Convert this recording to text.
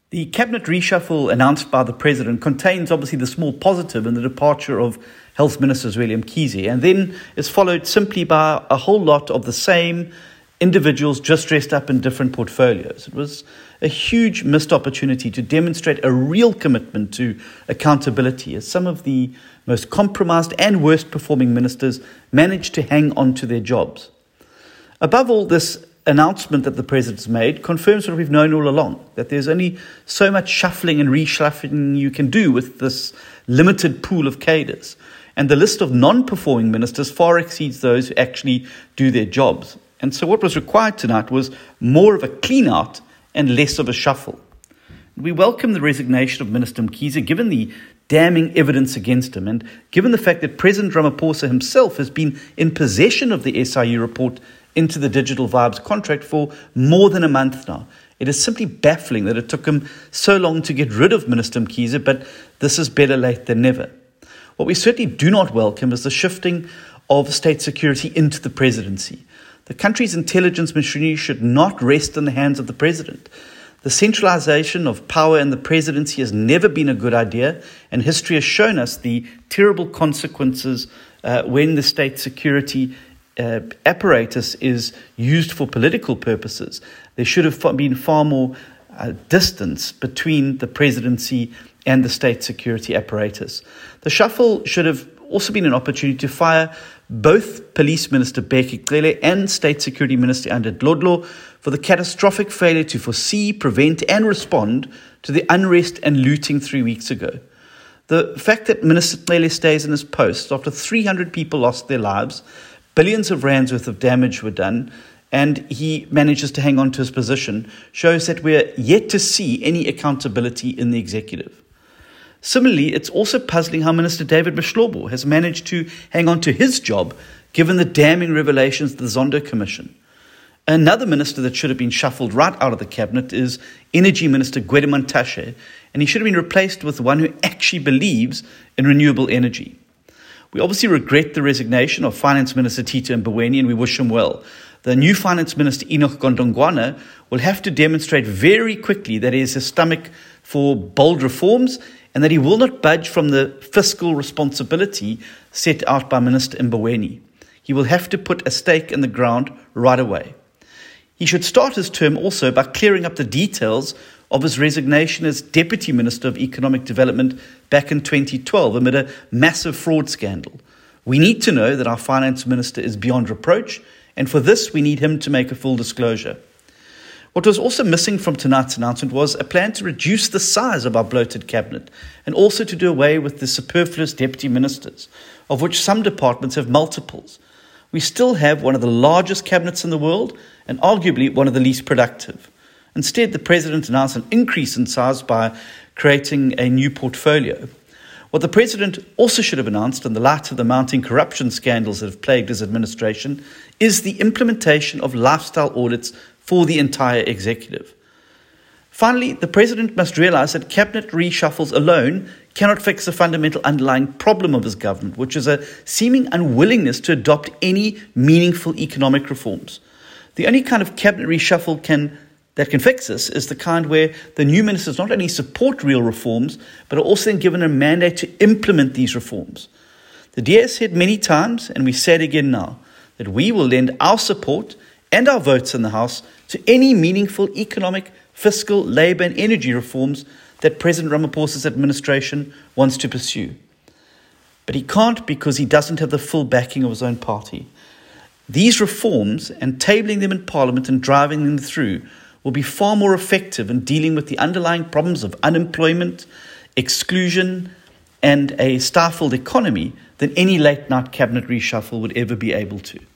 The cabinet reshuffle announced by the president contains obviously the small positive in the departure of Health Minister Zweli Mkhize, and then is followed simply by a whole lot of the same individuals just dressed up in different portfolios. It was a huge missed opportunity to demonstrate a real commitment to accountability, as some of the most compromised and worst performing ministers managed to hang on to their jobs. Above all, this announcement that the president's made confirms what we've known all along, that there's only so much shuffling and reshuffling you can do with this limited pool of cadres. And the list of non-performing ministers far exceeds those who actually do their jobs. And so what was required tonight was more of a clean-out and less of a shuffle. We welcome the resignation of Minister Mkhize, given the damning evidence against him, and given the fact that President Ramaphosa himself has been in possession of the SIU report into the Digital Vibes contract for more than a month now. It is simply baffling that it took him so long to get rid of Minister Mkhize, but this is better late than never. What we certainly do not welcome is the shifting of state security into the presidency. The country's intelligence machinery should not rest in the hands of the president. The centralization of power in the presidency has never been a good idea, and history has shown us the terrible consequences when the state security apparatus is used for political purposes. There should have been far more distance between the presidency and the state security apparatus. The shuffle should have also been an opportunity to fire both Police Minister Bheki Cele and State Security Minister Andile Dlodlo for the catastrophic failure to foresee, prevent and respond to the unrest and looting 3 weeks ago. The fact that Minister Cele stays in his post after 300 people lost their lives, billions of rands worth of damage were done, and he manages to hang on to his position, shows that we're yet to see any accountability in the executive. Similarly, it's also puzzling how Minister David Mahlobo has managed to hang on to his job given the damning revelations of the Zondo Commission. Another minister that should have been shuffled right out of the cabinet is Energy Minister Gwede Mantashe, and he should have been replaced with one who actually believes in renewable energy. We obviously regret the resignation of Finance Minister Tito Mboweni, and we wish him well. The new Finance Minister Enoch Godongwana will have to demonstrate very quickly that he has a stomach for bold reforms and that he will not budge from the fiscal responsibility set out by Minister Mboweni. He will have to put a stake in the ground right away. He should start his term also by clearing up the details of his resignation as Deputy Minister of Economic Development back in 2012 amid a massive fraud scandal. We need to know that our Finance Minister is beyond reproach, and for this we need him to make a full disclosure. What was also missing from tonight's announcement was a plan to reduce the size of our bloated cabinet and also to do away with the superfluous deputy ministers, of which some departments have multiples. We still have one of the largest cabinets in the world and arguably one of the least productive. Instead, the president announced an increase in size by creating a new portfolio. What the president also should have announced in the light of the mounting corruption scandals that have plagued his administration is the implementation of lifestyle audits for the entire executive. Finally, the president must realize that cabinet reshuffles alone cannot fix the fundamental underlying problem of his government, which is a seeming unwillingness to adopt any meaningful economic reforms. The only kind of cabinet reshuffle that can fix this is the kind where the new ministers not only support real reforms, but are also then given a mandate to implement these reforms. The DA has said many times, and we say it again now, that we will lend our support and our votes in the House to any meaningful economic, fiscal, labour and energy reforms that President Ramaphosa's administration wants to pursue. But he can't because he doesn't have the full backing of his own party. These reforms and tabling them in Parliament and driving them through will be far more effective in dealing with the underlying problems of unemployment, exclusion and a stifled economy than any late-night cabinet reshuffle would ever be able to.